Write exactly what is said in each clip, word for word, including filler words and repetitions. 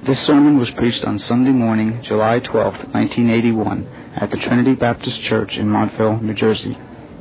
This sermon was preached on Sunday morning, July twelfth, nineteen eighty-one, at the Trinity Baptist Church in Montville, New Jersey.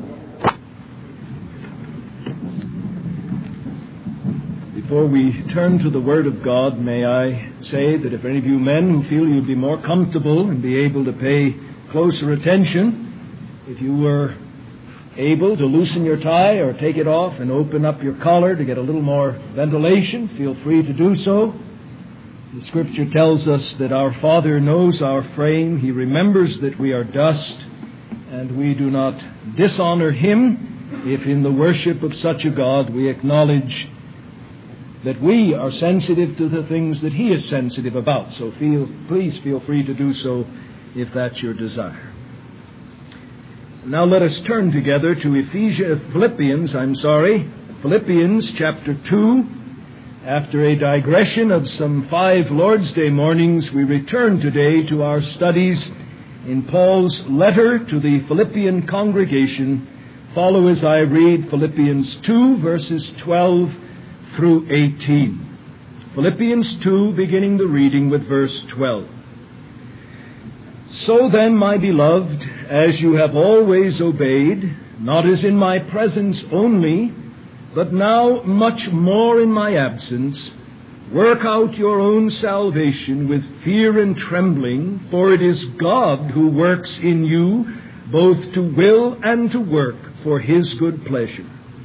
Before we turn to the Word of God, may I say that if any of you men who feel you'd be more comfortable and be able to pay closer attention, if you were able to loosen your tie or take it off and open up your collar to get a little more ventilation, feel free to do so. The Scripture tells us that our Father knows our frame. He remembers that we are dust, and we do not dishonor Him if in the worship of such a God we acknowledge that we are sensitive to the things that He is sensitive about. So feel, please feel free to do so if that's your desire. Now let us turn together to Ephesians, Philippians, I'm sorry, Philippians chapter two. After a digression of some five Lord's Day mornings, we return today to our studies in Paul's letter to the Philippian congregation. Follow as I read Philippians two, verses twelve through eighteen. Philippians two, beginning the reading with verse twelve. So then, my beloved, as you have always obeyed, not as in my presence only, but now much more in my absence, work out your own salvation with fear and trembling, for it is God who works in you both to will and to work for His good pleasure.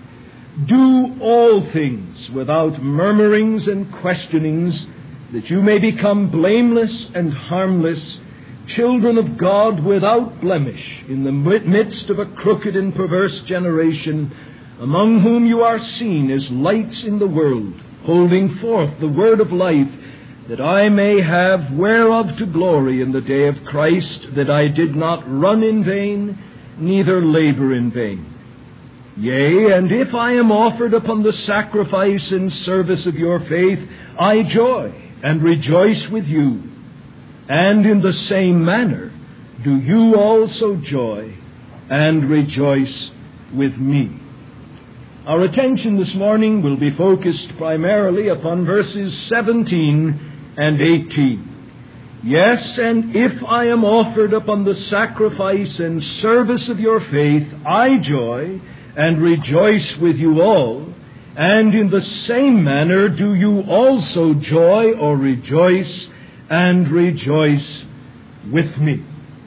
Do all things without murmurings and questionings, that you may become blameless and harmless, children of God without blemish, in the midst of a crooked and perverse generation, among whom you are seen as lights in the world, holding forth the word of life, that I may have whereof to glory in the day of Christ, that I did not run in vain, neither labor in vain. Yea, and if I am offered upon the sacrifice and service of your faith, I joy and rejoice with you. And in the same manner do you also joy and rejoice with me. Our attention this morning will be focused primarily upon verses seventeen and eighteen. Yes, and if I am offered upon the sacrifice and service of your faith, I joy and rejoice with you all, and in the same manner do you also joy or rejoice and rejoice with me.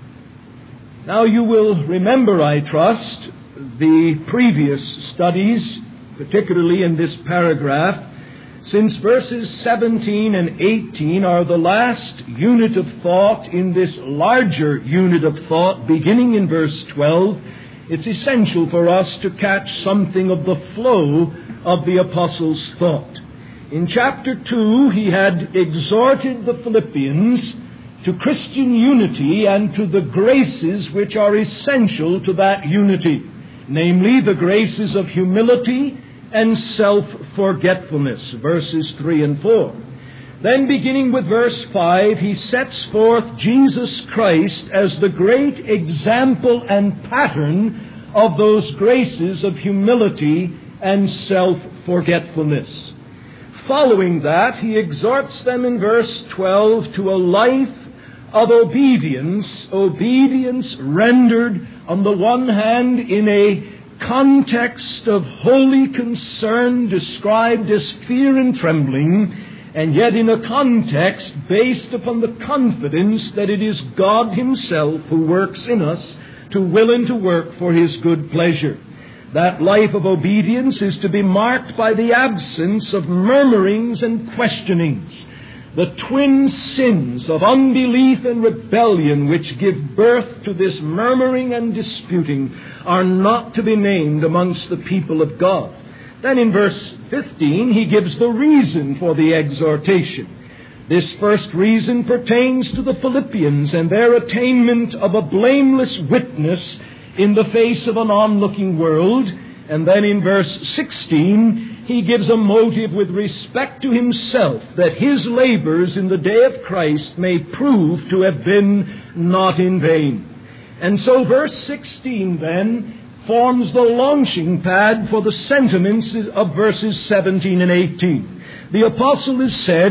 Now you will remember, I trust, the previous studies, particularly in this paragraph, since verses seventeen and eighteen are the last unit of thought in this larger unit of thought beginning in verse twelve. It's essential for us to catch something of the flow of the apostle's thought. In chapter two, he had exhorted the Philippians to Christian unity and to the graces which are essential to that unity, namely the graces of humility and self-forgetfulness, verses three and four. Then beginning with verse five, he sets forth Jesus Christ as the great example and pattern of those graces of humility and self-forgetfulness. Following that, he exhorts them in verse twelve to a life of obedience, obedience rendered on the one hand in a context of holy concern described as fear and trembling, and yet in a context based upon the confidence that it is God Himself who works in us to will and to work for His good pleasure. That life of obedience is to be marked by the absence of murmurings and questionings. The twin sins of unbelief and rebellion which give birth to this murmuring and disputing are not to be named amongst the people of God. Then in verse fifteen, he gives the reason for the exhortation. This first reason pertains to the Philippians and their attainment of a blameless witness in the face of an onlooking world. And then in verse sixteen, he gives a motive with respect to himself, that his labors in the day of Christ may prove to have been not in vain. And so verse sixteen then forms the launching pad for the sentiments of verses seventeen and eighteen. The apostle has said,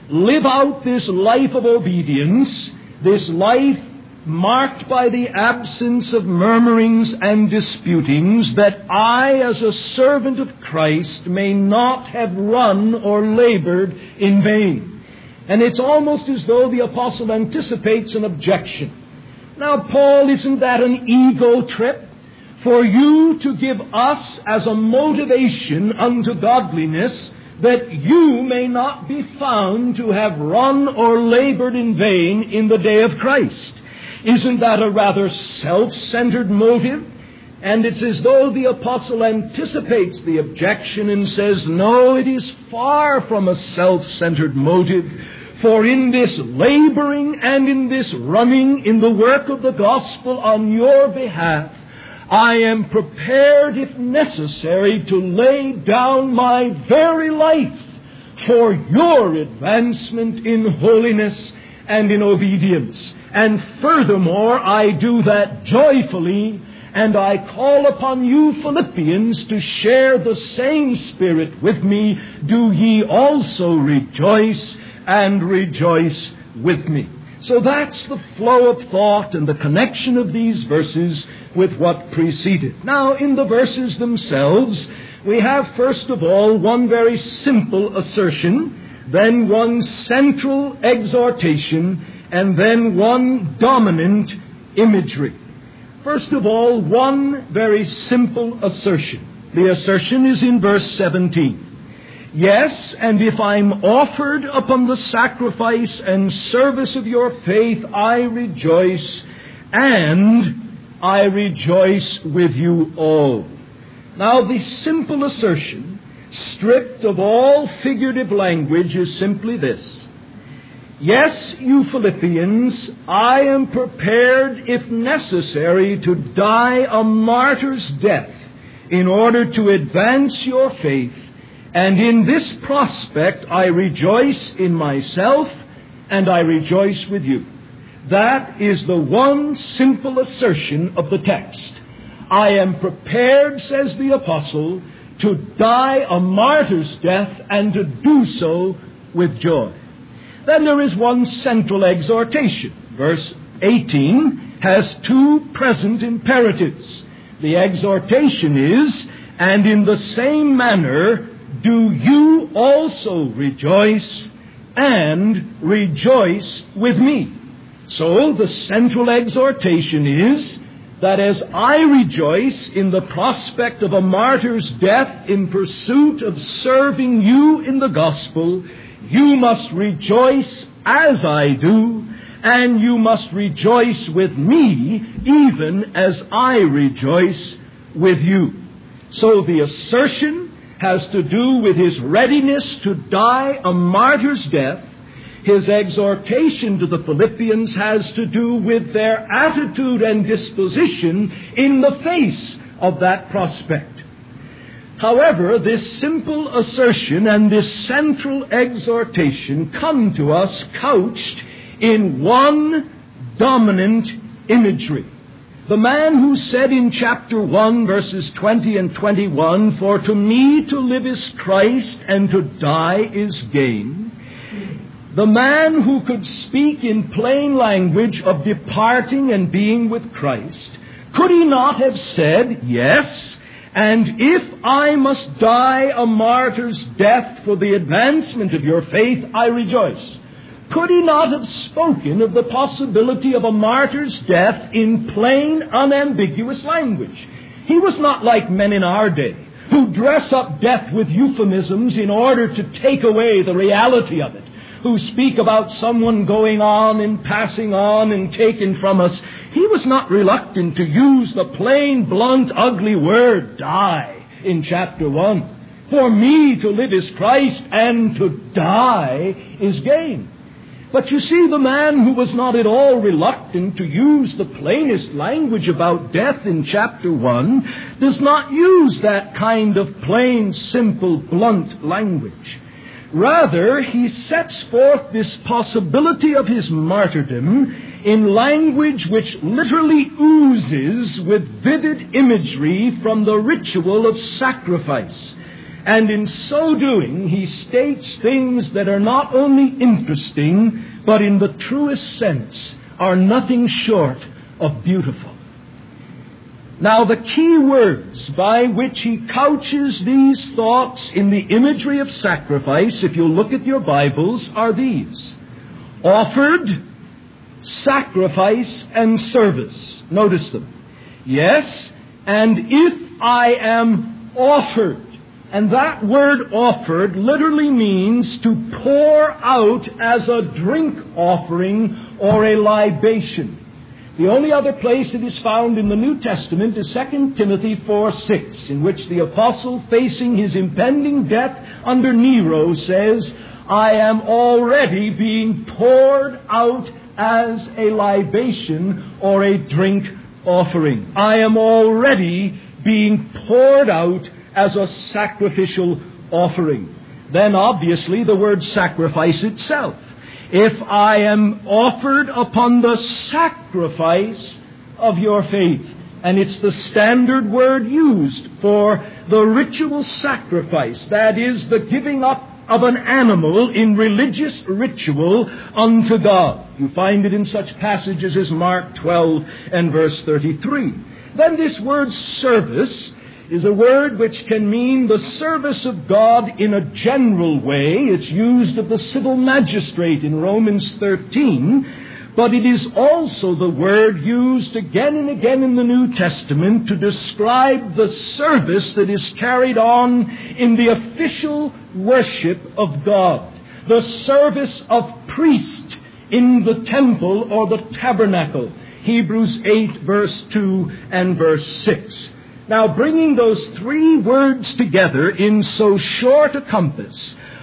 live out this life of obedience, this life marked by the absence of murmurings and disputings, that I, as a servant of Christ, may not have run or labored in vain. And it's almost as though the apostle anticipates an objection. Now, Paul, isn't that an ego trip? For you to give us as a motivation unto godliness, that you may not be found to have run or labored in vain in the day of Christ. Isn't that a rather self-centered motive? And it's as though the apostle anticipates the objection and says, no, it is far from a self-centered motive. For in this laboring and in this running in the work of the gospel on your behalf, I am prepared, if necessary, to lay down my very life for your advancement in holiness and in obedience. And furthermore, I do that joyfully, and I call upon you, Philippians, to share the same spirit with me. Do ye also rejoice, and rejoice with me. So that's the flow of thought and the connection of these verses with what preceded. Now, in the verses themselves, we have, first of all, one very simple assertion, then one central exhortation, and then one dominant imagery. First of all, one very simple assertion. The assertion is in verse seventeen. Yes, and if I'm offered upon the sacrifice and service of your faith, I rejoice, and I rejoice with you all. Now, the simple assertion, stripped of all figurative language, is simply this. Yes, you Philippians, I am prepared, if necessary, to die a martyr's death in order to advance your faith. And in this prospect, I rejoice in myself, and I rejoice with you. That is the one simple assertion of the text. I am prepared, says the apostle, to die a martyr's death, and to do so with joy. Then there is one central exhortation. Verse eighteen has two present imperatives. The exhortation is, and in the same manner, do you also rejoice, and rejoice with me. So the central exhortation is that as I rejoice in the prospect of a martyr's death in pursuit of serving you in the gospel, you must rejoice as I do, and you must rejoice with me even as I rejoice with you. So the assertion has to do with his readiness to die a martyr's death. His exhortation to the Philippians has to do with their attitude and disposition in the face of that prospect. However, this simple assertion and this central exhortation come to us couched in one dominant imagery. The man who said in chapter one, verses twenty and twenty-one, for to me to live is Christ, and to die is gain. The man who could speak in plain language of departing and being with Christ, could he not have said, yes, and if I must die a martyr's death for the advancement of your faith, I rejoice? Could he not have spoken of the possibility of a martyr's death in plain, unambiguous language? He was not like men in our day, who dress up death with euphemisms in order to take away the reality of it, who speak about someone going on and passing on and taken from us. He was not reluctant to use the plain, blunt, ugly word, die, in chapter one. For me to live is Christ, and to die is gain. But you see, the man who was not at all reluctant to use the plainest language about death in chapter one does not use that kind of plain, simple, blunt language. Rather, he sets forth this possibility of his martyrdom in language which literally oozes with vivid imagery from the ritual of sacrifice. And in so doing, he states things that are not only interesting, but in the truest sense are nothing short of beautiful. Now, the key words by which he couches these thoughts in the imagery of sacrifice, if you look at your Bibles, are these: offered, sacrifice, and service. Notice them. Yes, and if I am offered. And that word offered literally means to pour out as a drink offering or a libation. The only other place it is found in the New Testament is Second Timothy four six, in which the apostle, facing his impending death under Nero, says, I am already being poured out as a libation or a drink offering. I am already being poured out as a sacrificial offering. Then obviously the word sacrifice itself. If I am offered upon the sacrifice of your faith, and it's the standard word used for the ritual sacrifice, that is, the giving up of an animal in religious ritual unto God. You find it in such passages as Mark twelve and verse thirty-three. Then this word service is a word which can mean the service of God in a general way. It's used of the civil magistrate in Romans thirteen, but it is also the word used again and again in the New Testament to describe the service that is carried on in the official worship of God, the service of priest in the temple or the tabernacle. Hebrews eight, verse two and verse six. Now, bringing those three words together in so short a compass,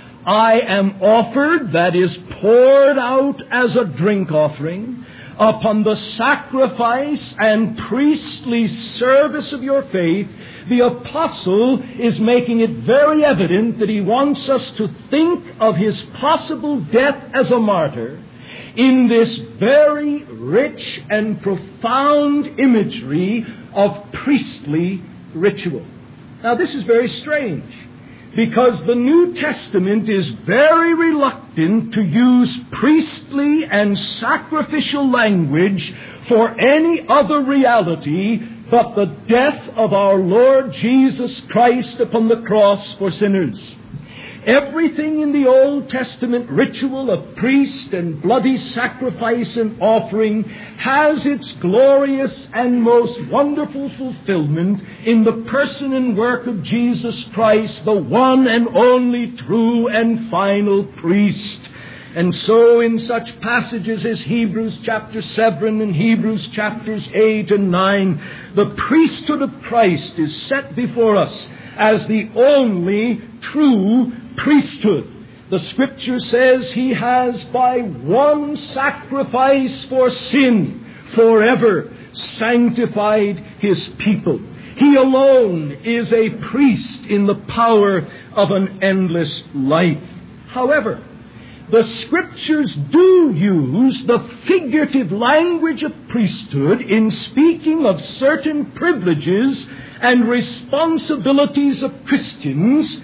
I am offered, that is, poured out as a drink offering, upon the sacrifice and priestly service of your faith, the apostle is making it very evident that he wants us to think of his possible death as a martyr in this very rich and profound imagery of priestly ritual. Now, this is very strange, because the New Testament is very reluctant to use priestly and sacrificial language for any other reality but the death of our Lord Jesus Christ upon the cross for sinners. Everything in the Old Testament ritual of priest and bloody sacrifice and offering has its glorious and most wonderful fulfillment in the person and work of Jesus Christ, the one and only true and final priest. And so in such passages as Hebrews chapter seven and Hebrews chapters eight and nine, the priesthood of Christ is set before us as the only true priesthood. The Scripture says he has by one sacrifice for sin forever sanctified his people. He alone is a priest in the power of an endless life. However, the Scriptures do use the figurative language of priesthood in speaking of certain privileges and responsibilities of Christians,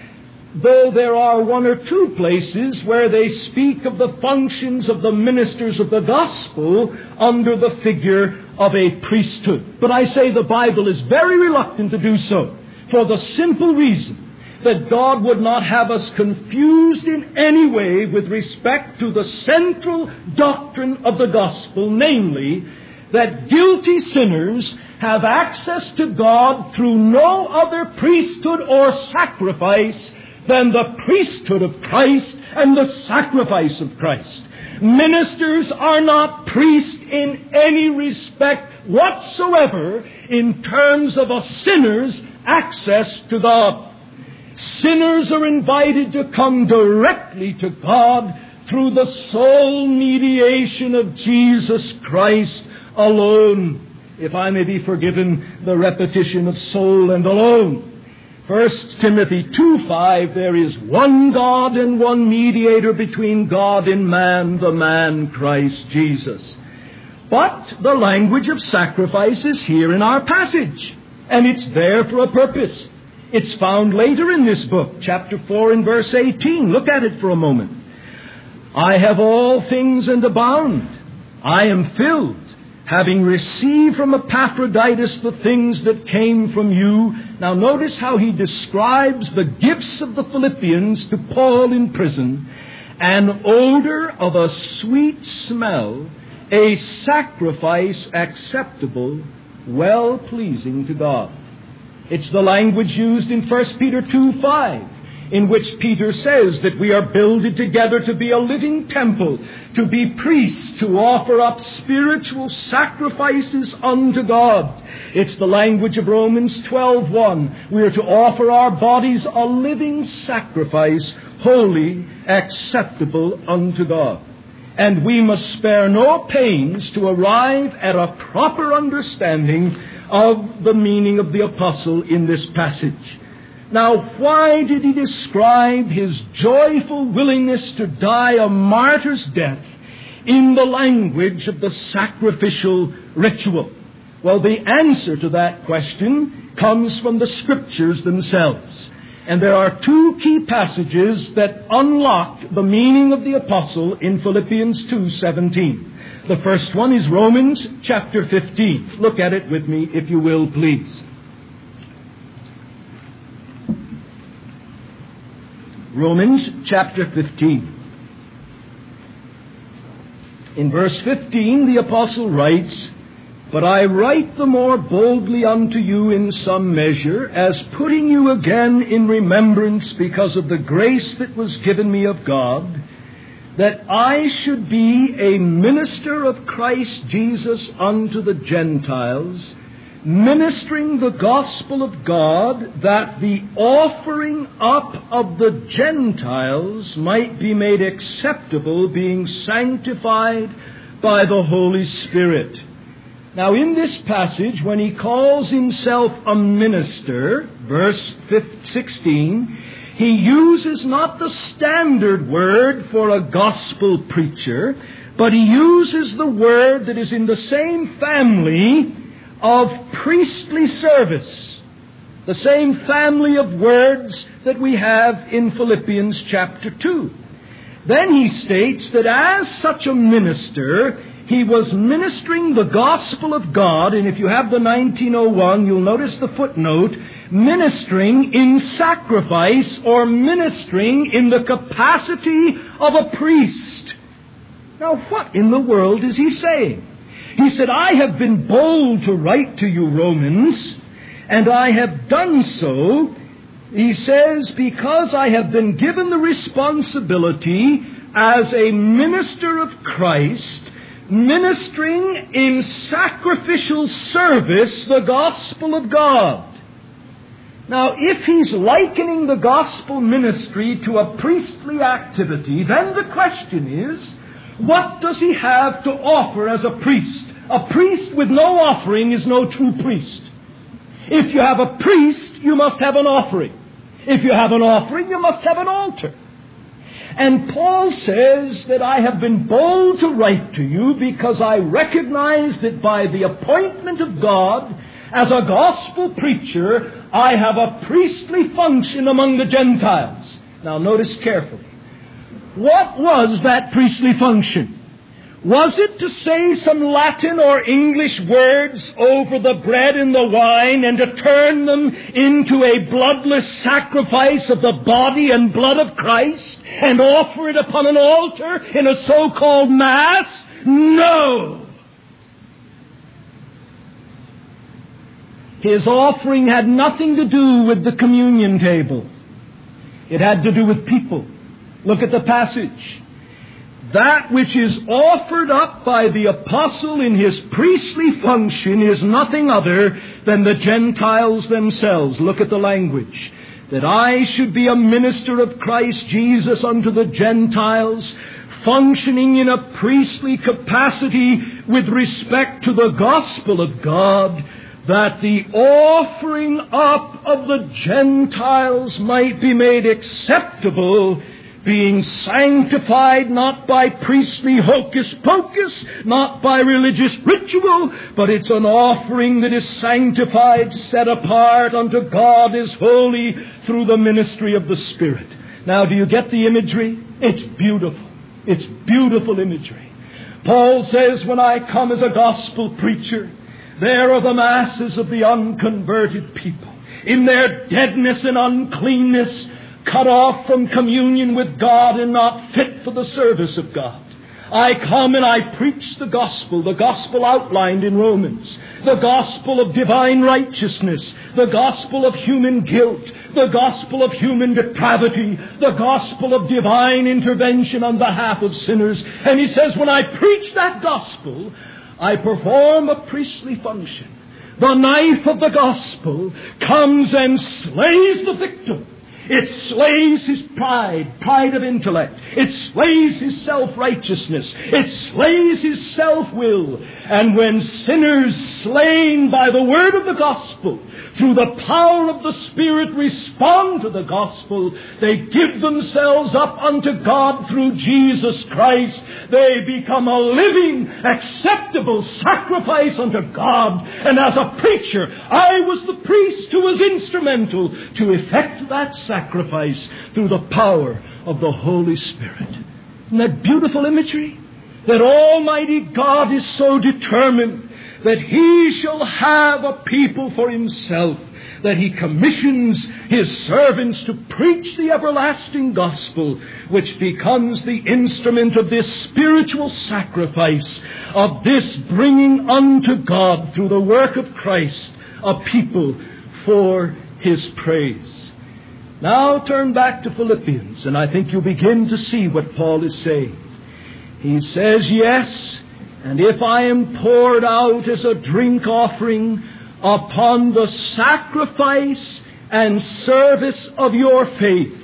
though there are one or two places where they speak of the functions of the ministers of the gospel under the figure of a priesthood. But I say the Bible is very reluctant to do so, for the simple reason that God would not have us confused in any way with respect to the central doctrine of the gospel, namely, that guilty sinners have access to God through no other priesthood or sacrifice than the priesthood of Christ and the sacrifice of Christ. Ministers are not priests in any respect whatsoever in terms of a sinner's access to God. Sinners are invited to come directly to God through the sole mediation of Jesus Christ alone, if I may be forgiven the repetition of soul and alone. First Timothy two five, there is one God and one mediator between God and man, the man Christ Jesus. But the language of sacrifice is here in our passage, and it's there for a purpose. It's found later in this book, chapter four and verse eighteen. Look at it for a moment. I have all things and abound. I am filled, having received from Epaphroditus the things that came from you. Now notice how he describes the gifts of the Philippians to Paul in prison. An odor of a sweet smell, a sacrifice acceptable, well-pleasing to God. It's the language used in First Peter two five, in which Peter says that we are builded together to be a living temple, to be priests, to offer up spiritual sacrifices unto God. It's the language of Romans twelve one. We are to offer our bodies a living sacrifice, holy, acceptable unto God. And we must spare no pains to arrive at a proper understanding of the meaning of the apostle in this passage. Now, why did he describe his joyful willingness to die a martyr's death in the language of the sacrificial ritual? Well, the answer to that question comes from the Scriptures themselves. And there are two key passages that unlock the meaning of the apostle in Philippians two seventeen. The first one is Romans chapter fifteen. Look at it with me, if you will, please. Romans chapter fifteen. In verse fifteen, the apostle writes, But I write the more boldly unto you in some measure, as putting you again in remembrance because of the grace that was given me of God, that I should be a minister of Christ Jesus unto the Gentiles, ministering the gospel of God, that the offering up of the Gentiles might be made acceptable, being sanctified by the Holy Spirit. Now, in this passage, when he calls himself a minister, verse sixteen, he uses not the standard word for a gospel preacher, but he uses the word that is in the same family of priestly service, the same family of words that we have in Philippians chapter two. Then he states that as such a minister, he was ministering the gospel of God, and if you have the nineteen oh one, you'll notice the footnote, ministering in sacrifice or ministering in the capacity of a priest. Now, what in the world is he saying? He said, I have been bold to write to you, Romans, and I have done so, he says, because I have been given the responsibility as a minister of Christ, ministering in sacrificial service the gospel of God. Now, if he's likening the gospel ministry to a priestly activity, then the question is, what does he have to offer as a priest? A priest with no offering is no true priest. If you have a priest, you must have an offering. If you have an offering, you must have an altar. And Paul says that I have been bold to write to you because I recognize that by the appointment of God as a gospel preacher, I have a priestly function among the Gentiles. Now notice carefully. What was that priestly function? Was it to say some Latin or English words over the bread and the wine and to turn them into a bloodless sacrifice of the body and blood of Christ and offer it upon an altar in a so-called Mass? No! His offering had nothing to do with the communion table. It had to do with people. Look at the passage. That which is offered up by the apostle in his priestly function is nothing other than the Gentiles themselves. Look at the language. That I should be a minister of Christ Jesus unto the Gentiles, functioning in a priestly capacity with respect to the gospel of God, that the offering up of the Gentiles might be made acceptable, being sanctified not by priestly hocus-pocus, not by religious ritual, but it's an offering that is sanctified, set apart unto God as holy through the ministry of the Spirit. Now, do you get the imagery? It's beautiful. It's beautiful imagery. Paul says, when I come as a gospel preacher, there are the masses of the unconverted people, in their deadness and uncleanness, cut off from communion with God and not fit for the service of God. I come and I preach the gospel, the gospel outlined in Romans, the gospel of divine righteousness, the gospel of human guilt, the gospel of human depravity, the gospel of divine intervention on behalf of sinners. And he says, when I preach that gospel, I perform a priestly function. The knife of the gospel comes and slays the victim. It slays his pride, pride of intellect. It slays his self-righteousness. It slays his self-will. And when sinners slain by the word of the gospel, through the power of the Spirit, respond to the gospel, they give themselves up unto God through Jesus Christ. They become a living, acceptable sacrifice unto God. And as a preacher, I was the priest who was instrumental to effect that sacrifice through the power of the Holy Spirit. Isn't that beautiful imagery? That Almighty God is so determined that He shall have a people for Himself, that He commissions His servants to preach the everlasting gospel, which becomes the instrument of this spiritual sacrifice, of this bringing unto God through the work of Christ a people for His praise. Now turn back to Philippians, and I think you'll begin to see what Paul is saying. He says, yes, and if I am poured out as a drink offering upon the sacrifice and service of your faith,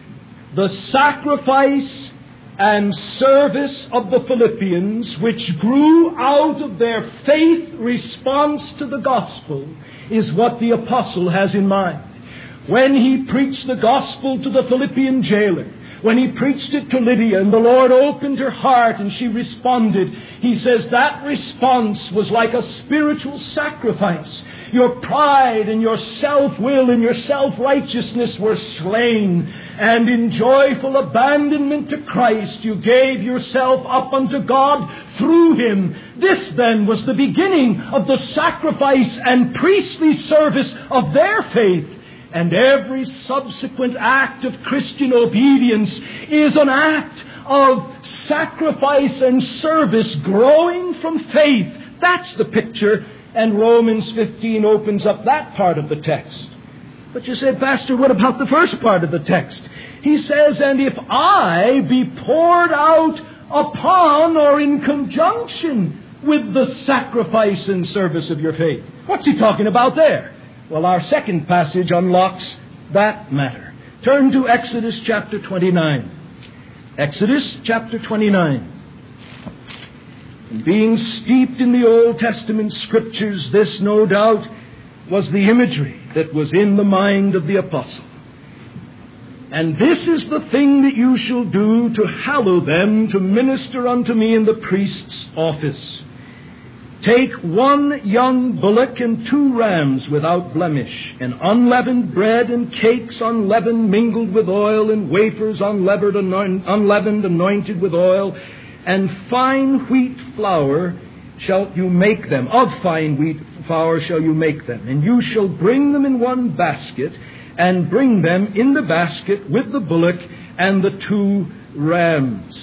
the sacrifice and service of the Philippians, which grew out of their faith response to the gospel, is what the apostle has in mind. When he preached the gospel to the Philippian jailer, when he preached it to Lydia and the Lord opened her heart and she responded, he says that response was like a spiritual sacrifice. Your pride and your self-will and your self-righteousness were slain, and in joyful abandonment to Christ you gave yourself up unto God through Him. This then was the beginning of the sacrifice and priestly service of their faith. And every subsequent act of Christian obedience is an act of sacrifice and service growing from faith. That's the picture. And Romans fifteen opens up that part of the text. But you say, Pastor, what about the first part of the text? He says, and if I be poured out upon or in conjunction with the sacrifice and service of your faith. What's he talking about there? Well, our second passage unlocks that matter. Turn to Exodus chapter twenty-nine. Exodus chapter twenty-nine. Being steeped in the Old Testament Scriptures, this no doubt was the imagery that was in the mind of the apostle. And this is the thing that you shall do to hallow them, to minister unto me in the priest's office. Take one young bullock and two rams without blemish, and unleavened bread and cakes unleavened mingled with oil, and wafers unleavened, anoint, unleavened anointed with oil, and fine wheat flour shall you make them. Of fine wheat flour shall you make them. And you shall bring them in one basket, and bring them in the basket with the bullock and the two rams.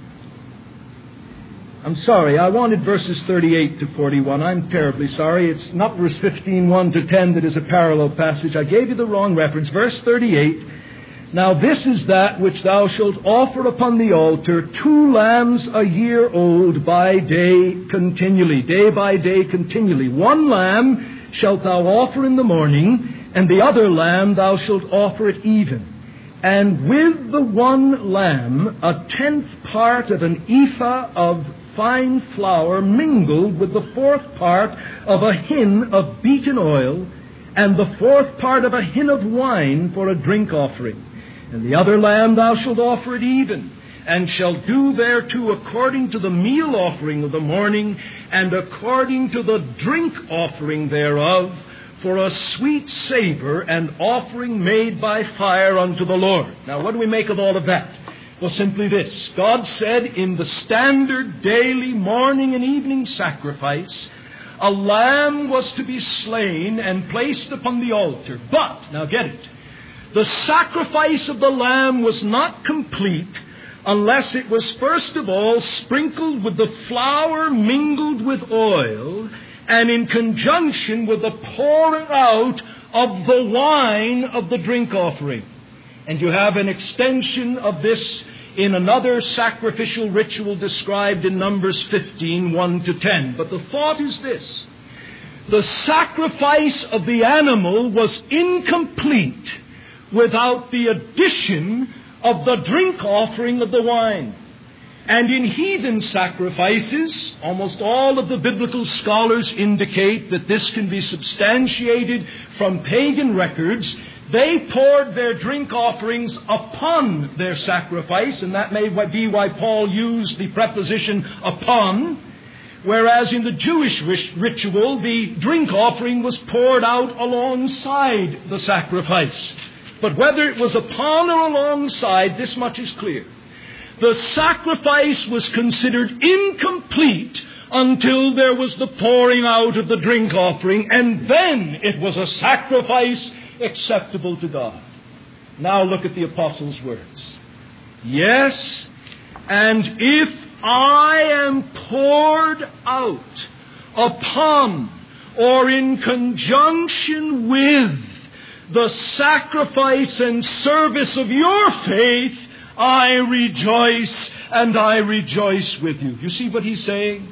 I'm sorry, I wanted verses thirty-eight to forty-one. I'm terribly sorry. It's not verse fifteen, one to ten that is a parallel passage. I gave you the wrong reference. Verse thirty-eight. Now this is that which thou shalt offer upon the altar, two lambs a year old by day continually, day by day continually. One lamb shalt thou offer in the morning, and the other lamb thou shalt offer at even. And with the one lamb a tenth part of an ephah of fine flour mingled with the fourth part of a hin of beaten oil, and the fourth part of a hin of wine for a drink offering. And the other lamb thou shalt offer at even, and shalt do thereto according to the meal offering of the morning, and according to the drink offering thereof, for a sweet savor and offering made by fire unto the Lord. Now, what do we make of all of that? Well, simply this. God said in the standard daily morning and evening sacrifice, a lamb was to be slain and placed upon the altar. But, now get it, the sacrifice of the lamb was not complete unless it was first of all sprinkled with the flour mingled with oil, and in conjunction with the pouring out of the wine of the drink offering. And you have an extension of this in another sacrificial ritual described in Numbers fifteen, one to ten. But the thought is this. The sacrifice of the animal was incomplete without the addition of the drink offering of the wine. And in heathen sacrifices, almost all of the biblical scholars indicate that this can be substantiated from pagan records. They poured their drink offerings upon their sacrifice, and that may be why Paul used the preposition upon, whereas in the Jewish ritual, the drink offering was poured out alongside the sacrifice. But whether it was upon or alongside, this much is clear. The sacrifice was considered incomplete until there was the pouring out of the drink offering, and then it was a sacrifice acceptable to God. Now look at the apostle's words. Yes, and if I am poured out upon or in conjunction with the sacrifice and service of your faith, I rejoice, and I rejoice with you. You see what he's saying?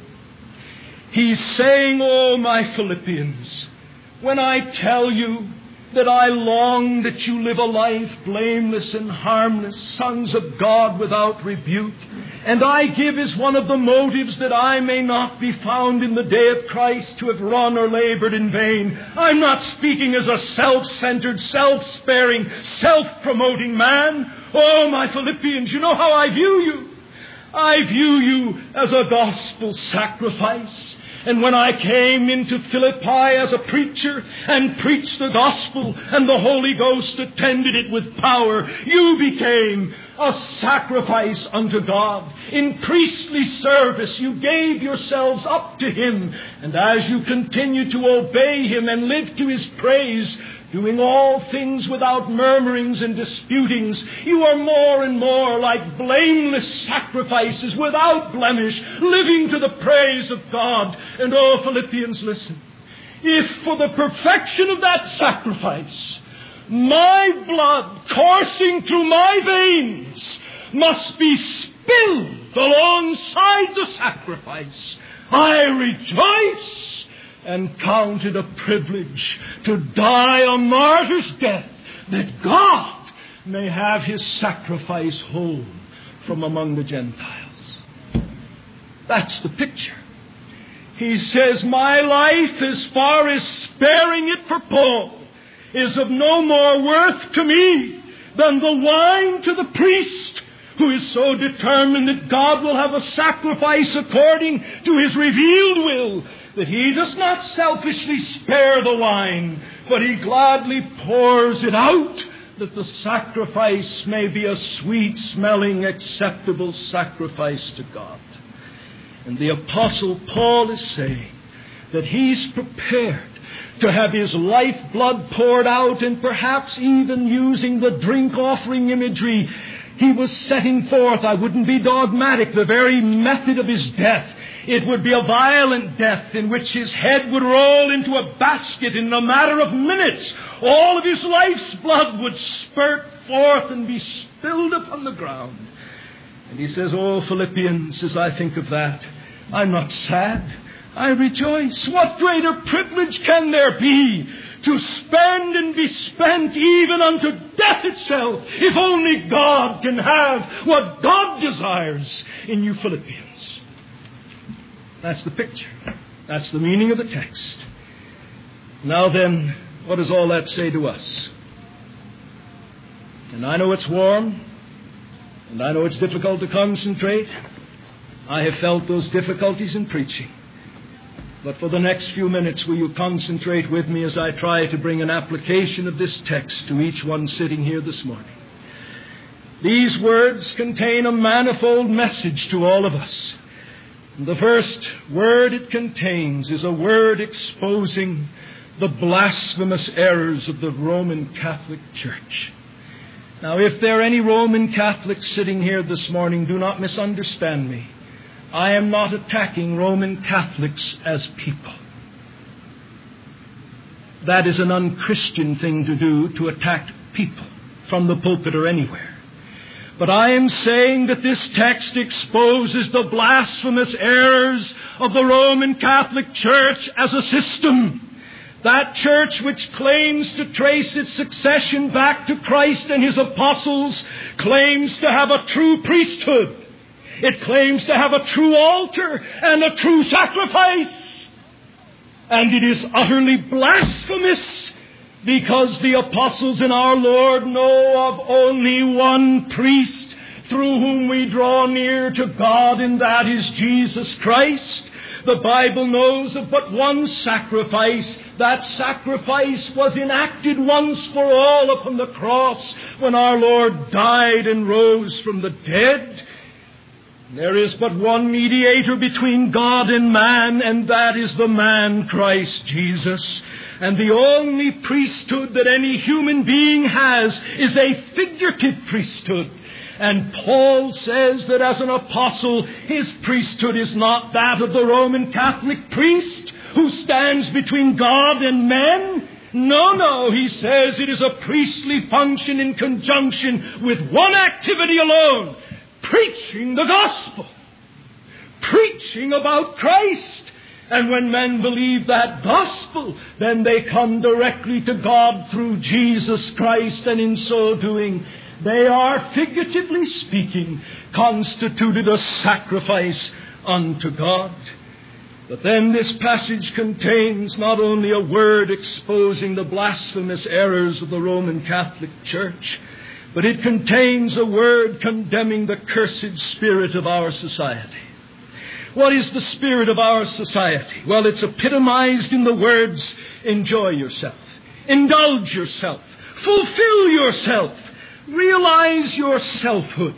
He's saying, oh, my Philippians, when I tell you that I long that you live a life blameless and harmless, sons of God without rebuke, and I give as one of the motives that I may not be found in the day of Christ to have run or labored in vain. I'm not speaking as a self-centered, self-sparing, self-promoting man. Oh, my Philippians, you know how I view you. I view you as a gospel sacrifice. And when I came into Philippi as a preacher and preached the gospel and the Holy Ghost attended it with power, you became a sacrifice unto God. In priestly service, you gave yourselves up to Him. And as you continue to obey Him and live to His praise, doing all things without murmurings and disputings, you are more and more like blameless sacrifices without blemish, living to the praise of God. And oh, Philippians, listen. If for the perfection of that sacrifice, my blood coursing through my veins must be spilled alongside the sacrifice, I rejoice and count it a privilege to die a martyr's death, that God may have His sacrifice whole from among the Gentiles. That's the picture. He says, my life, as far as sparing it for Paul, is of no more worth to me than the wine to the priest, who is so determined that God will have a sacrifice according to His revealed will, that he does not selfishly spare the wine, but he gladly pours it out, that the sacrifice may be a sweet-smelling, acceptable sacrifice to God. And the Apostle Paul is saying that he's prepared to have his lifeblood poured out, and perhaps even using the drink offering imagery, he was setting forth, I wouldn't be dogmatic, the very method of his death. It would be a violent death in which his head would roll into a basket in a matter of minutes. All of his life's blood would spurt forth and be spilled upon the ground. And he says, oh, Philippians, as I think of that, I'm not sad. I rejoice. What greater privilege can there be to spend and be spent even unto death itself, if only God can have what God desires in you Philippians. That's the picture. That's the meaning of the text. Now then, what does all that say to us? And I know it's warm, and I know it's difficult to concentrate. I have felt those difficulties in preaching. But for the next few minutes, will you concentrate with me as I try to bring an application of this text to each one sitting here this morning. These words contain a manifold message to all of us. The first word it contains is a word exposing the blasphemous errors of the Roman Catholic Church. Now, if there are any Roman Catholics sitting here this morning, do not misunderstand me. I am not attacking Roman Catholics as people. That is an unchristian thing to do, to attack people from the pulpit or anywhere. But I am saying that this text exposes the blasphemous errors of the Roman Catholic Church as a system. That church which claims to trace its succession back to Christ and His apostles claims to have a true priesthood. It claims to have a true altar and a true sacrifice. And it is utterly blasphemous because the apostles in our Lord know of only one priest through whom we draw near to God, and that is Jesus Christ. The Bible knows of but one sacrifice. That sacrifice was enacted once for all upon the cross when our Lord died and rose from the dead. There is but one mediator between God and man, and that is the man Christ Jesus. And the only priesthood that any human being has is a figurative priesthood. And Paul says that as an apostle, his priesthood is not that of the Roman Catholic priest who stands between God and men. No, no, he says it is a priestly function in conjunction with one activity alone: preaching the gospel, preaching about Christ. And when men believe that gospel, then they come directly to God through Jesus Christ, and in so doing, they are, figuratively speaking, constituted a sacrifice unto God. But then this passage contains not only a word exposing the blasphemous errors of the Roman Catholic Church, but it contains a word condemning the cursed spirit of our society. What is the spirit of our society? Well, it's epitomized in the words, enjoy yourself, indulge yourself, fulfill yourself, realize your selfhood.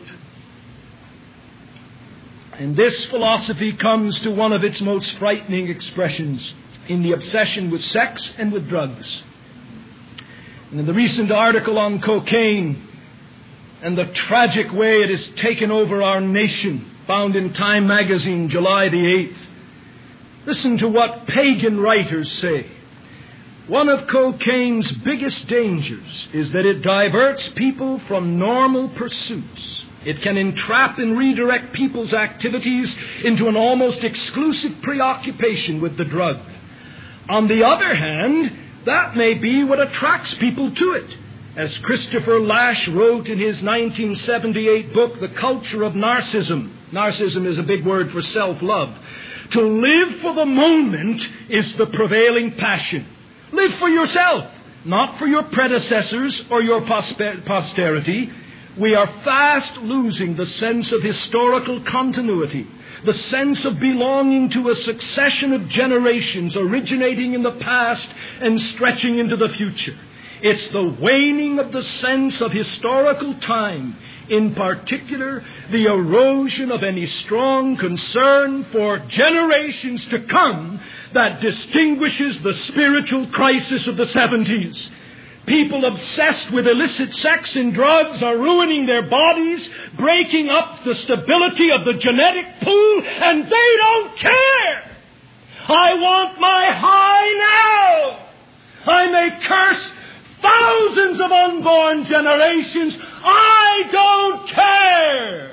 And this philosophy comes to one of its most frightening expressions in the obsession with sex and with drugs. And in the recent article on cocaine and the tragic way it has taken over our nation, found in Time magazine, July the eighth. Listen to what pagan writers say. One of cocaine's biggest dangers is that it diverts people from normal pursuits. It can entrap and redirect people's activities into an almost exclusive preoccupation with the drug. On the other hand, that may be what attracts people to it. As Christopher Lasch wrote in his nineteen seventy-eight book, The Culture of Narcissism. Narcissism is a big word for self-love. To live for the moment is the prevailing passion. Live for yourself, not for your predecessors or your posterity. We are fast losing the sense of historical continuity, the sense of belonging to a succession of generations originating in the past and stretching into the future. It's the waning of the sense of historical time, in particular, the erosion of any strong concern for generations to come, that distinguishes the spiritual crisis of the seventies. People obsessed with illicit sex and drugs are ruining their bodies, breaking up the stability of the genetic pool, and they don't care. I want my high now. I may curse thousands of unborn generations. I don't care.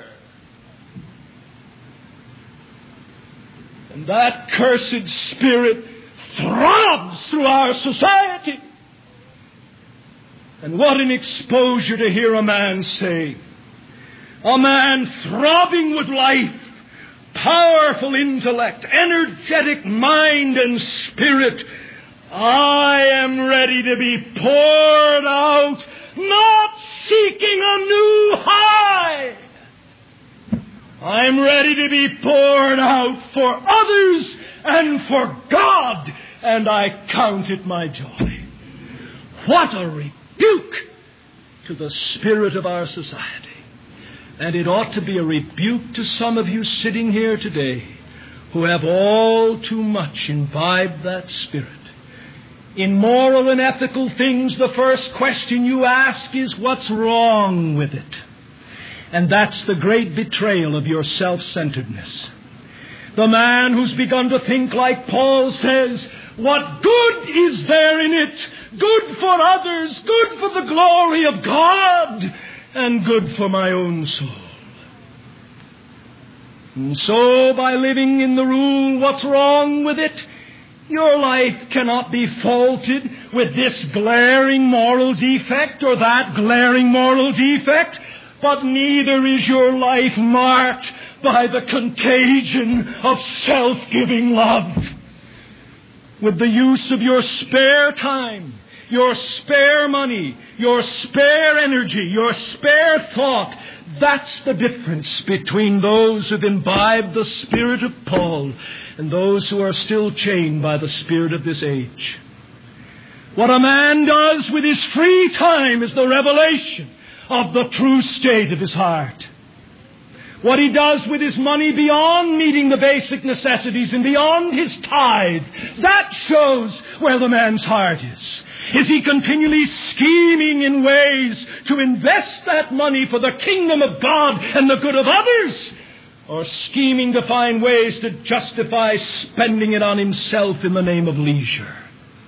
And that cursed spirit throbs through our society. And what an exposure to hear a man say, a man throbbing with life, powerful intellect, energetic mind and spirit, I am ready to be poured out not seeking a new high. I'm ready to be poured out for others and for God, and I count it my joy. What a rebuke to the spirit of our society. And it ought to be a rebuke to some of you sitting here today who have all too much imbibed that spirit. In moral and ethical things, the first question you ask is, what's wrong with it? And that's the great betrayal of your self-centeredness. The man who's begun to think like Paul says, what good is there in it? Good for others, good for the glory of God, and good for my own soul. And so, by living in the rule, what's wrong with it? Your life cannot be faulted with this glaring moral defect or that glaring moral defect, but neither is your life marked by the contagion of self-giving love. With the use of your spare time, your spare money, your spare energy, your spare thought, that's the difference between those who've imbibed the spirit of Paul and those who are still chained by the spirit of this age. What a man does with his free time is the revelation of the true state of his heart. What he does with his money beyond meeting the basic necessities and beyond his tithe, that shows where the man's heart is. Is he continually scheming in ways to invest that money for the kingdom of God and the good of others? Or scheming to find ways to justify spending it on himself in the name of leisure?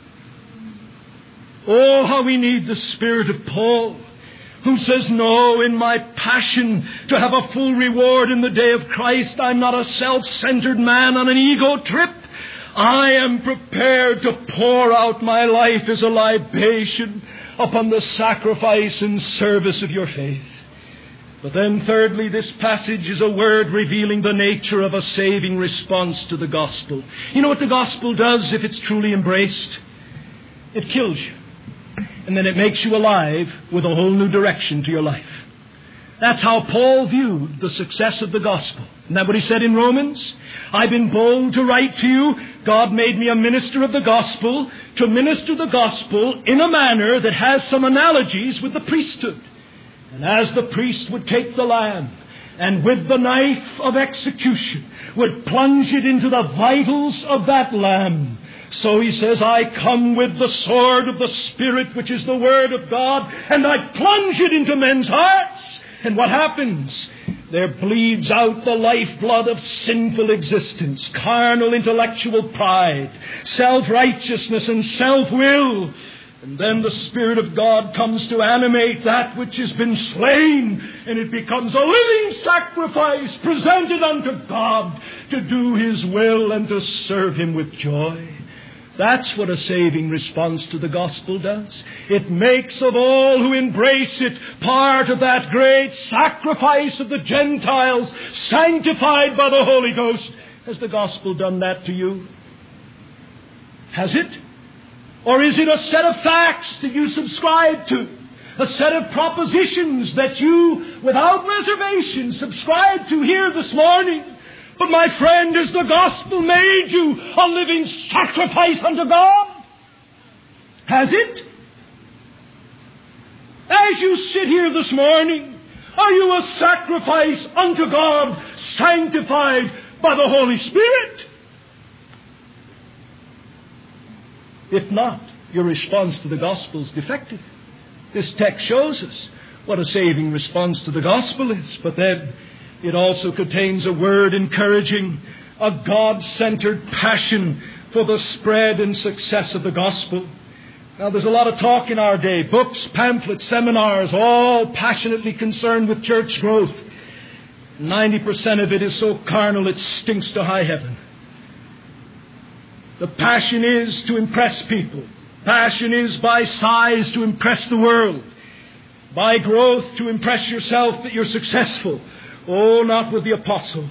Oh, how we need the spirit of Paul, who says, no, in my passion to have a full reward in the day of Christ, I'm not a self-centered man on an ego trip. I am prepared to pour out my life as a libation upon the sacrifice and service of your faith. But then thirdly, this passage is a word revealing the nature of a saving response to the gospel. You know what the gospel does if it's truly embraced? It kills you. And then it makes you alive with a whole new direction to your life. That's how Paul viewed the success of the gospel. Isn't that what he said in Romans? I've been bold to write to you. God made me a minister of the gospel to minister the gospel in a manner that has some analogies with the priesthood. And as the priest would take the lamb and with the knife of execution would plunge it into the vitals of that lamb, so he says, I come with the sword of the Spirit, which is the Word of God, and I plunge it into men's hearts. And what happens? There bleeds out the lifeblood of sinful existence, carnal intellectual pride, self-righteousness and self-will. And then the Spirit of God comes to animate that which has been slain, and it becomes a living sacrifice presented unto God to do His will and to serve Him with joy. That's what a saving response to the gospel does. It makes of all who embrace it part of that great sacrifice of the Gentiles, sanctified by the Holy Ghost. Has the gospel done that to you? Has it? Or is it a set of facts that you subscribe to? A set of propositions that you, without reservation, subscribe to here this morning? But my friend, has the gospel made you a living sacrifice unto God? Has it? As you sit here this morning, are you a sacrifice unto God, sanctified by the Holy Spirit? If not, your response to the gospel is defective. This text shows us what a saving response to the gospel is. But then it also contains a word encouraging a God-centered passion for the spread and success of the gospel. Now, there's a lot of talk in our day, books, pamphlets, seminars, all passionately concerned with church growth. ninety percent of it is so carnal it stinks to high heaven. The passion is to impress people. Passion is by size to impress the world. By growth to impress yourself that you're successful. Oh, not with the apostle.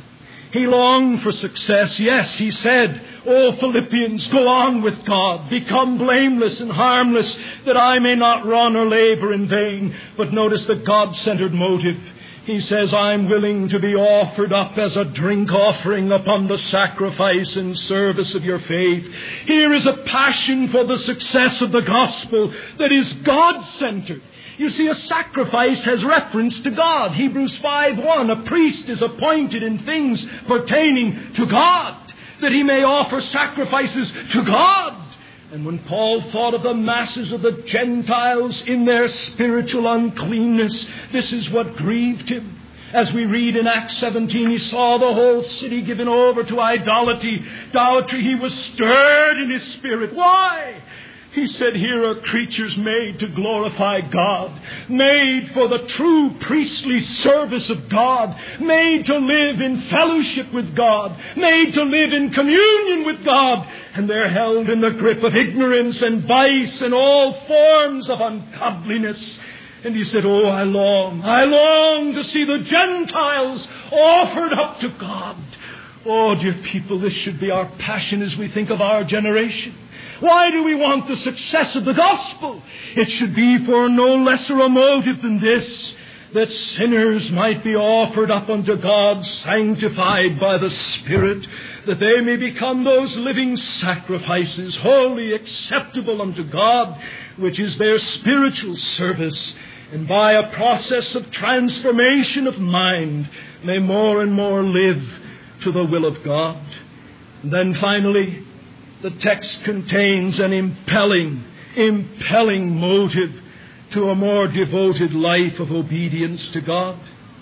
He longed for success. Yes, he said, "O Philippians, go on with God. Become blameless and harmless, that I may not run or labor in vain." But notice the God-centered motive. He says, "I'm willing to be offered up as a drink offering upon the sacrifice and service of your faith." Here is a passion for the success of the gospel that is God-centered. You see, a sacrifice has reference to God. Hebrews five one, a priest is appointed in things pertaining to God, that he may offer sacrifices to God. And when Paul thought of the masses of the Gentiles in their spiritual uncleanness, this is what grieved him. As we read in Acts seventeen, he saw the whole city given over to idolatry. Idolatry. He was stirred in his spirit. Why? He said, "Here are creatures made to glorify God, made for the true priestly service of God, made to live in fellowship with God, made to live in communion with God, and they're held in the grip of ignorance and vice and all forms of ungodliness." And he said, "Oh, I long, I long to see the Gentiles offered up to God." Oh, dear people, this should be our passion as we think of our generation. Why do we want the success of the gospel? It should be for no lesser a motive than this, that sinners might be offered up unto God, sanctified by the Spirit, that they may become those living sacrifices, wholly acceptable unto God, which is their spiritual service, and by a process of transformation of mind, may more and more live to the will of God. And then finally, the text contains an impelling, impelling motive to a more devoted life of obedience to God.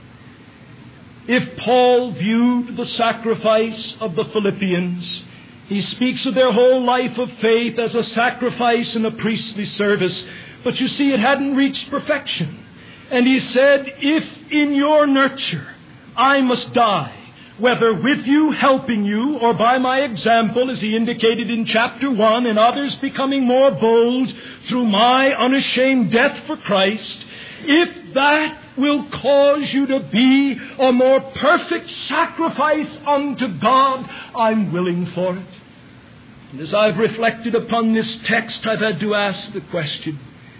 If Paul viewed the sacrifice of the Philippians, he speaks of their whole life of faith as a sacrifice and a priestly service. But you see, it hadn't reached perfection. And he said, "If in your nurture I must die, whether with you helping you or by my example," as he indicated in chapter one, "and others becoming more bold through my unashamed death for Christ, if that will cause you to be a more perfect sacrifice unto God, I'm willing for it." And as I've reflected upon this text, I've had to ask the question,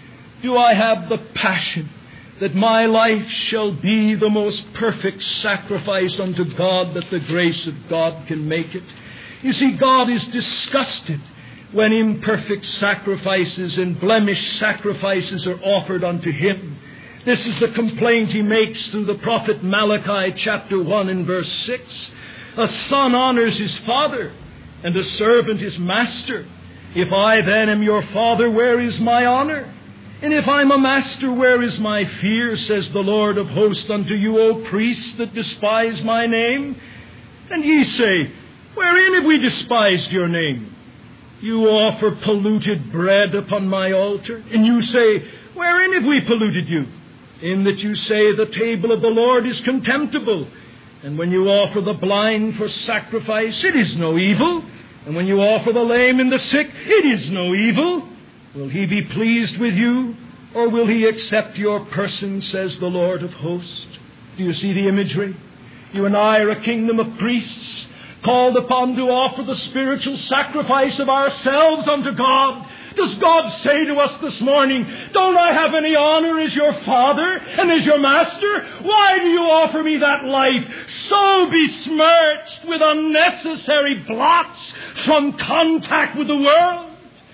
do I have the passion that my life shall be the most perfect sacrifice unto God, that the grace of God can make it? You see, God is disgusted when imperfect sacrifices and blemished sacrifices are offered unto Him. This is the complaint He makes through the prophet Malachi chapter one and verse six. "A son honors his father, and a servant his master. If I then am your father, where is my honor? And if I'm a master, where is my fear, says the Lord of hosts unto you, O priests that despise my name? And ye say, wherein have we despised your name? You offer polluted bread upon my altar. And you say, wherein have we polluted you? In that you say the table of the Lord is contemptible. And when you offer the blind for sacrifice, it is no evil. And when you offer the lame and the sick, it is no evil. Will He be pleased with you, or will He accept your person, says the Lord of hosts?" Do you see the imagery? You and I are a kingdom of priests, called upon to offer the spiritual sacrifice of ourselves unto God. Does God say to us this morning, don't I have any honor as your father and as your master? Why do you offer me that life so besmirched with unnecessary blots from contact with the world?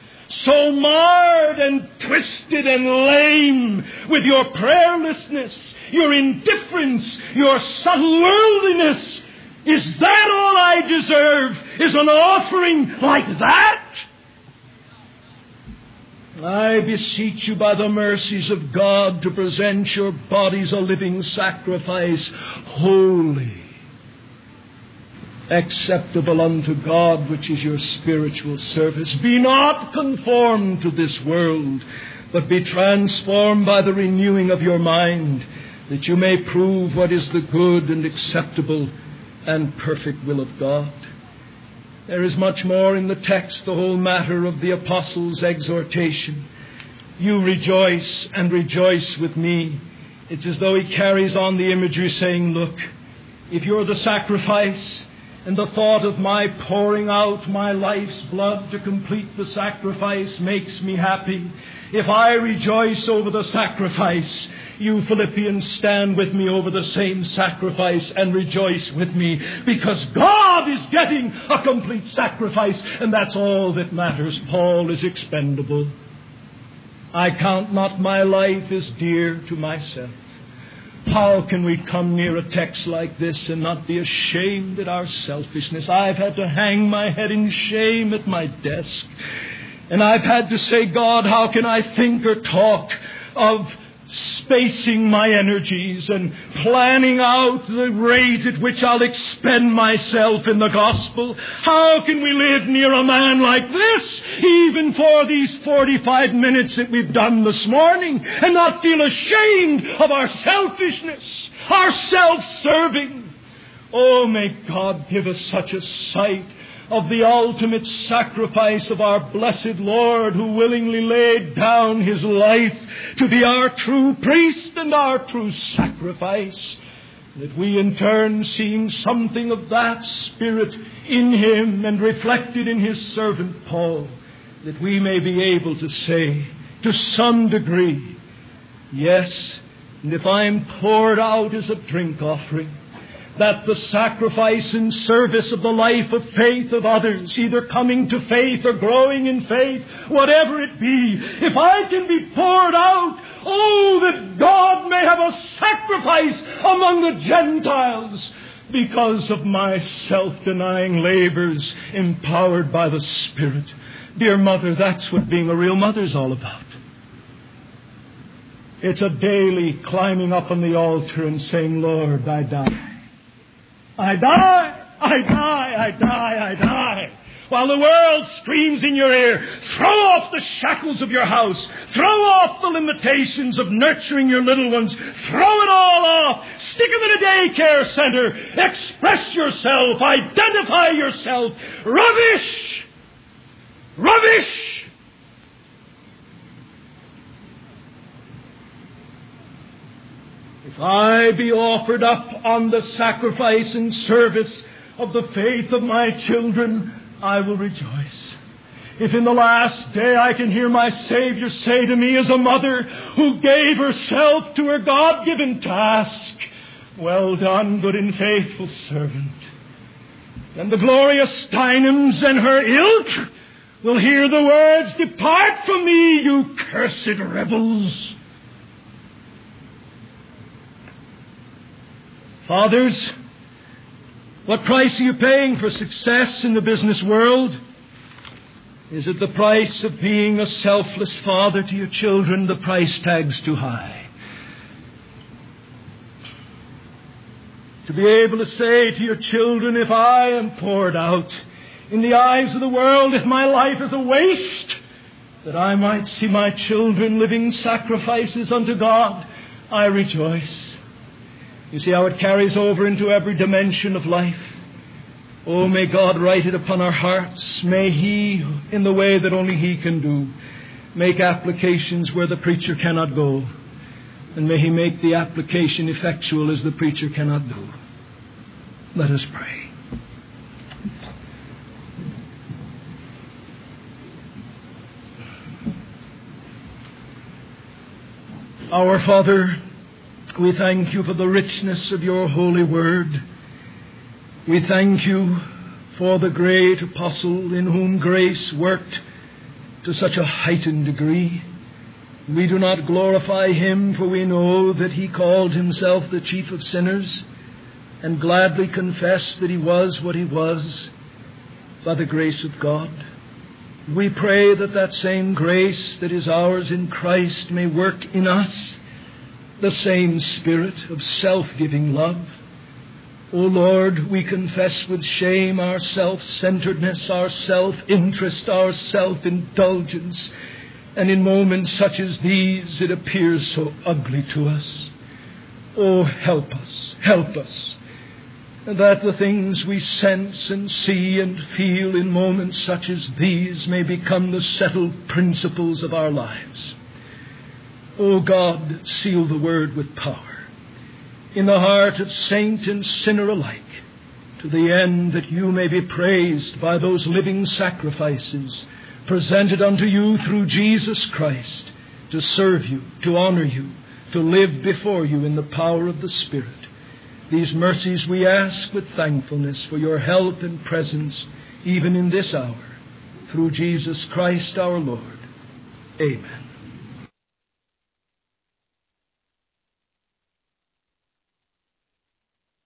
So marred and twisted and lame with your prayerlessness, your indifference, your subtle worldliness. Is that all I deserve? Is an offering like that? I beseech you by the mercies of God to present your bodies a living sacrifice, holy, acceptable unto God, which is your spiritual service. Be not conformed to this world, but be transformed by the renewing of your mind, that you may prove what is the good and acceptable and perfect will of God. There is much more in the text, the whole matter of the apostles' exhortation. You rejoice and rejoice with me. It's as though he carries on the imagery saying, look, if you're the sacrifice, and the thought of my pouring out my life's blood to complete the sacrifice makes me happy, if I rejoice over the sacrifice, you Philippians stand with me over the same sacrifice and rejoice with me, because God is getting a complete sacrifice, and that's all that matters. Paul is expendable. I count not my life as dear to myself. How can we come near a text like this and not be ashamed at our selfishness? I've had to hang my head in shame at my desk. And I've had to say, God, how can I think or talk of spacing my energies and planning out the rate at which I'll expend myself in the gospel? How can we live near a man like this, even for these forty-five minutes that we've done this morning, and not feel ashamed of our selfishness, our self-serving? Oh, may God give us such a sight of the ultimate sacrifice of our blessed Lord, who willingly laid down His life to be our true priest and our true sacrifice, that we in turn, seeing something of that Spirit in Him and reflected in His servant Paul, that we may be able to say to some degree, yes, and if I am poured out as a drink offering, that the sacrifice and service of the life of faith of others, either coming to faith or growing in faith, whatever it be, if I can be poured out, oh, that God may have a sacrifice among the Gentiles because of my self-denying labors empowered by the Spirit. Dear mother, that's what being a real mother's all about. It's a daily climbing up on the altar and saying, Lord, I die. I die, I die, I die, I die. While the world screams in your ear, throw off the shackles of your house. Throw off the limitations of nurturing your little ones. Throw it all off. Stick them in a daycare center. Express yourself. Identify yourself. Rubbish! Rubbish! If I be offered up on the sacrifice and service of the faith of my children, I will rejoice. If in the last day I can hear my Savior say to me as a mother who gave herself to her God-given task, well done, good and faithful servant, then the Gloria Steinems and her ilk will hear the words, depart from me, you cursed rebels. Fathers, what price are you paying for success in the business world? Is it the price of being a selfless father to your children? The price tag's too high. To be able to say to your children, if I am poured out in the eyes of the world, if my life is a waste, that I might see my children living sacrifices unto God, I rejoice. You see how it carries over into every dimension of life. Oh, may God write it upon our hearts. May He, in the way that only He can do, make applications where the preacher cannot go. And may He make the application effectual as the preacher cannot do. Let us pray. Our Father, we thank You for the richness of Your holy word. We thank You for the great apostle in whom grace worked to such a heightened degree. We do not glorify Him, for we know that He called Himself the chief of sinners and gladly confessed that He was what He was by the grace of God. We pray that that same grace that is ours in Christ may work in us the same spirit of self-giving love. O Lord, we confess with shame our self-centeredness, our self-interest, our self-indulgence. And in moments such as these, it appears so ugly to us. Oh, help us, help us, that the things we sense and see and feel in moments such as these may become the settled principles of our lives. O God, seal the word with power. in the heart of saint and sinner alike, to the end that you may be praised by those living sacrifices presented unto you through Jesus Christ, to serve you, to honor you, to live before you in the power of the Spirit. These mercies we ask with thankfulness for your help and presence even in this hour. Through Jesus Christ our Lord. Amen.